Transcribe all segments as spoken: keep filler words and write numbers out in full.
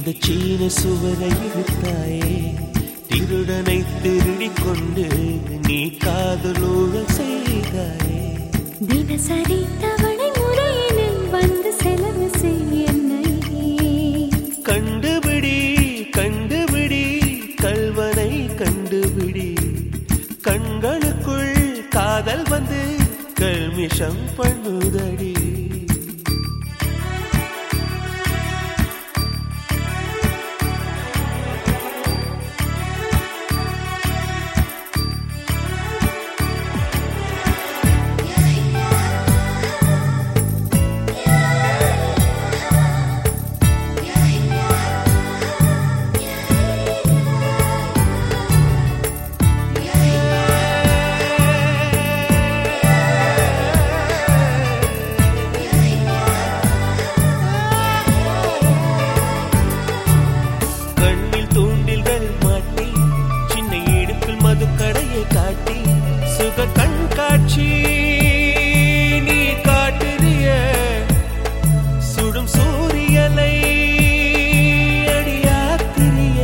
இந்த சீன சுவரை இழுத்தாயே, திருடனை திருடிக் கொண்டு நீ காதலோடு செய்தாயே. தினசரி தவணை முறையினில் வந்து செலவு செய்ய கண்டுபிடி கண்டுபிடி கல்வனை கண்டுபிடி. கண்களுக்குள் காதல் வந்து கல்மிஷம் பண்ணுதடி. காட்டி சுக கண்காட்சி நீ காட்டுறிய, சுடும் சூரியனை அடியாத்திரிய.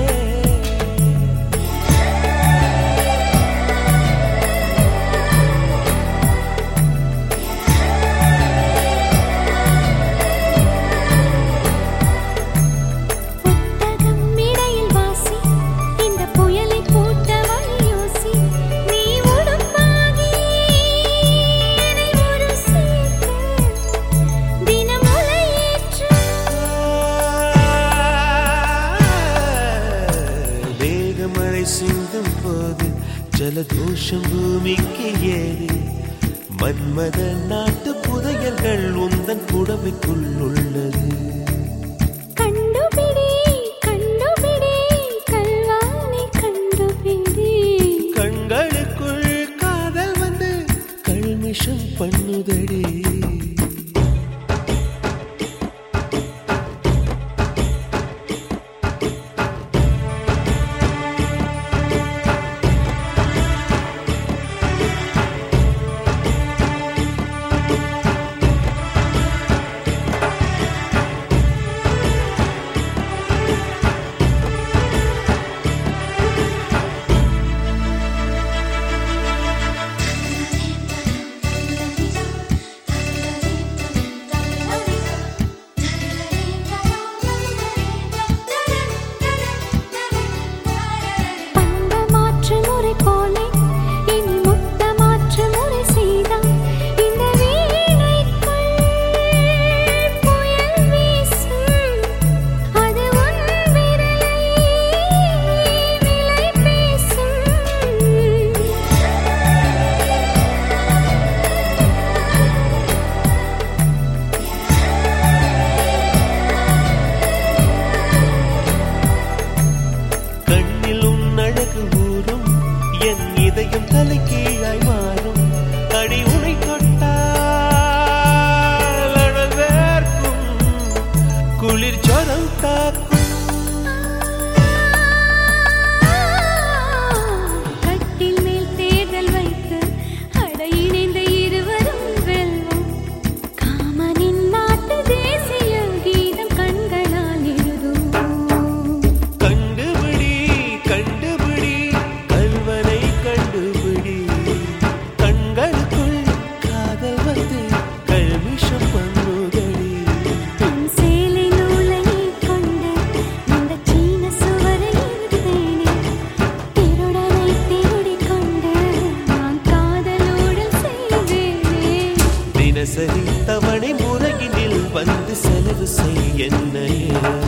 புத்தகம் இடையில் வாசி, இந்த புயலை போட்ட வழியோசி. சிந்தும் போது ஜலதோஷம் பூமிக்கு ஏறி, மன்மத நாட்டு புதையல்கள் உந்தன் புடவைக்குள் உள்ளது. கண்டுபிடி கண்டுபிடி கல்வானை கண்டுபிடி. கண்களுக்குள் காதல் வந்து கல்மிஷம் பண்ணுதடி. தலைகீழாய் மாறும் அடி உனை தொட்டால் அனல் வேர்க்கும், குளிர் ஜரம் தாக்கும். கட்டில் மேல் தேர்தல் வைத்து அட இணைந்த இருவரும் வெல்வோம். காமனின் நாட்டு தேசிய கீதம் கண்களால் எழுதுவோம். கண்டுபிடி கண்டுபிடி கல்வனை கண்டுபிடி. கண்களுக்குள் காதல் வந்து கல்மிஷம் பண்ணுதடி. தன் சேலை நூலை கொண்டு இந்த சீன சுவரை இழுத்தேனே, திருடனை திருடிக் கொண்டு நான் காதலோடு செய்தேனே. தினசரி தவணை முறையினில் வந்து செலவு செய் என்னையே.